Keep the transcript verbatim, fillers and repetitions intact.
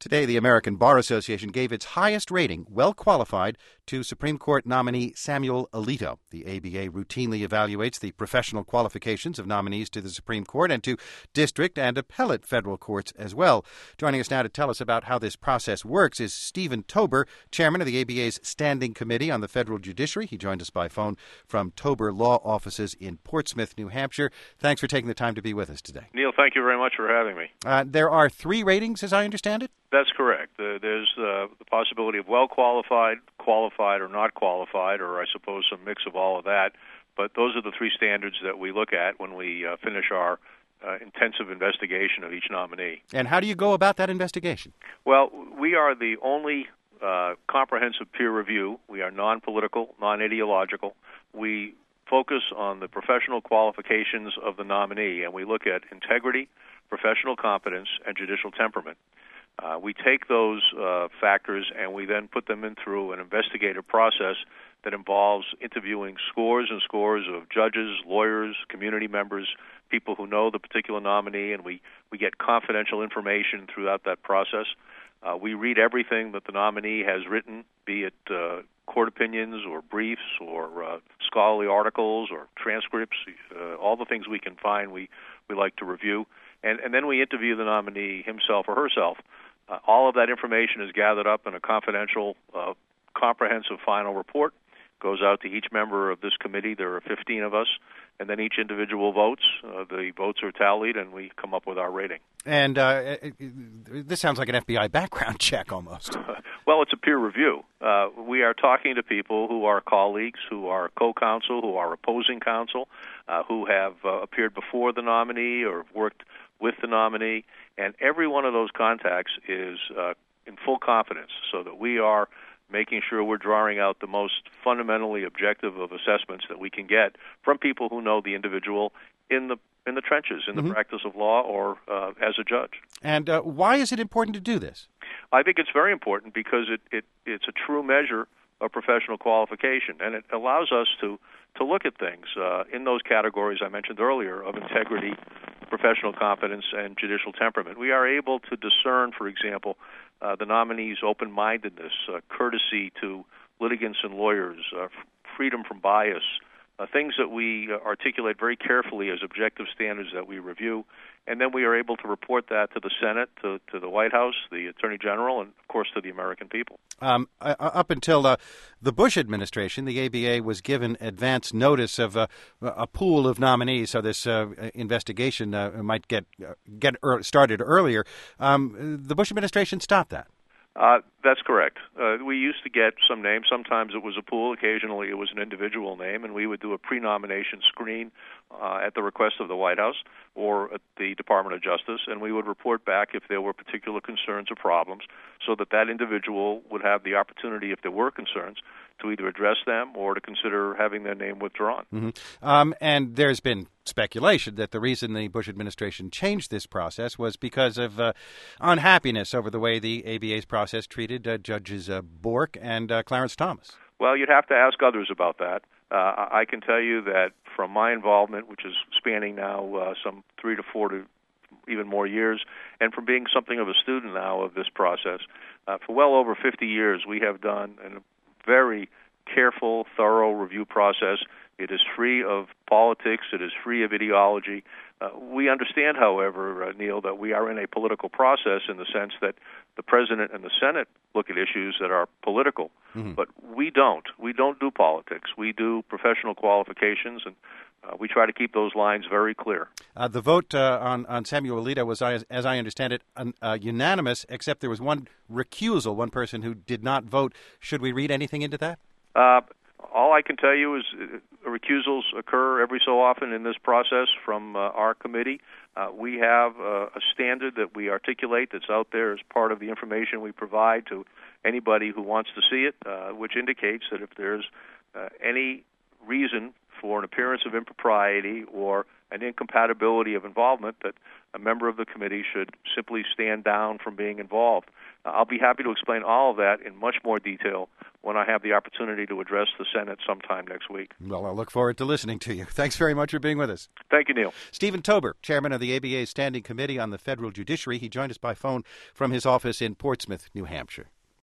Today, the American Bar Association gave its highest rating, well qualified, to Supreme Court nominee Samuel Alito. The A B A routinely evaluates the professional qualifications of nominees to the Supreme Court and to district and appellate federal courts as well. Joining us now to tell us about how this process works is Stephen Tober, chairman of the A B A's Standing Committee on the Federal Judiciary. He joined us by phone from Tober Law Offices in Portsmouth, New Hampshire. Thanks for taking the time to be with us today. Neil, thank you very much for having me. Uh, there are three ratings, as I understand it? That's correct. Uh, there's uh, the possibility of well-qualified, qualified, or not qualified, or I suppose some mix of all of that. But those are the three standards that we look at when we uh, finish our uh, intensive investigation of each nominee. And how do you go about that investigation? Well, we are the only uh, comprehensive peer review. We are non-political, non-ideological. We focus on the professional qualifications of the nominee, and we look at integrity, professional competence, and judicial temperament. Uh, we take those uh, factors and we then put them in through an investigative process that involves interviewing scores and scores of judges, lawyers, community members, people who know the particular nominee, and we, we get confidential information throughout that process. Uh, we read everything that the nominee has written, be it uh, court opinions or briefs or uh, scholarly articles or transcripts, uh, all the things we can find we, we like to review. And, and then we interview the nominee himself or herself. Uh, all of that information is gathered up in a confidential, uh, comprehensive final report, goes out to each member of this committee. There are fifteen of us, and then each individual votes. Uh, the votes are tallied, and we come up with our rating. And uh, it, it, this sounds like an F B I background check almost. Well, it's a peer review. Uh, we are talking to people who are colleagues, who are co-counsel, who are opposing counsel, uh, who have uh, appeared before the nominee or worked with the nominee, and every one of those contacts is uh, in full confidence so that we are making sure we're drawing out the most fundamentally objective of assessments that we can get from people who know the individual in the in the trenches, in the mm-hmm. practice of law or uh, as a judge. And uh, why is it important to do this? I think it's very important because it, it it's a true measure of professional qualification, and it allows us to, to look at things uh, in those categories I mentioned earlier of integrity, professional competence, and judicial temperament. We are able to discern, for example, uh, the nominee's open-mindedness, uh, courtesy to litigants and lawyers, uh, f- freedom from bias, uh, things that we uh, articulate very carefully as objective standards that we review, and then we are able to report that to the Senate, to, to the White House, the Attorney General, and, of course, to the American people. Um, uh, up until uh, the Bush administration, the A B A was given advance notice of uh, a pool of nominees, so this uh, investigation uh, might get uh, get er- started earlier. Um, the Bush administration stopped that. Uh, that's correct. Uh, we used to get some names. Sometimes it was a pool. Occasionally it was an individual name, and we would do a pre-nomination screen uh, at the request of the White House or at the Department of Justice, and we would report back if there were particular concerns or problems so that that individual would have the opportunity, if there were concerns, to either address them or to consider having their name withdrawn. Mm-hmm. Um, and there's been speculation that the reason the Bush administration changed this process was because of uh, unhappiness over the way the A B A's process treated uh, Judges uh, Bork and uh, Clarence Thomas. Well, you'd have to ask others about that. Uh, I can tell you that from my involvement, which is spanning now uh, some three to four to even more years, and from being something of a student now of this process, uh, for well over fifty years we have done a very careful, thorough review process. It is free of politics. It is free of ideology. Uh, we understand, however, uh, Neil, that we are in a political process in the sense that the President and the Senate look at issues that are political, mm-hmm. but we don't. We don't do politics. We do professional qualifications, and uh, we try to keep those lines very clear. Uh, the vote uh, on, on Samuel Alito was, as, as I understand it, un, uh, unanimous, except there was one recusal, one person who did not vote. Should we read anything into that? Uh, all I can tell you is uh, recusals occur every so often in this process from uh, our committee. Uh, we have uh, a standard that we articulate that's out there as part of the information we provide to anybody who wants to see it, uh, which indicates that if there's uh, any reason for an appearance of impropriety or an incompatibility of involvement that a member of the committee should simply stand down from being involved. Uh, I'll be happy to explain all of that in much more detail when I have the opportunity to address the Senate sometime next week. Well, I'll look forward to listening to you. Thanks very much for being with us. Thank you, Neil. Stephen Tober, chairman of the A B A's Standing Committee on the Federal Judiciary. He joined us by phone from his office in Portsmouth, New Hampshire.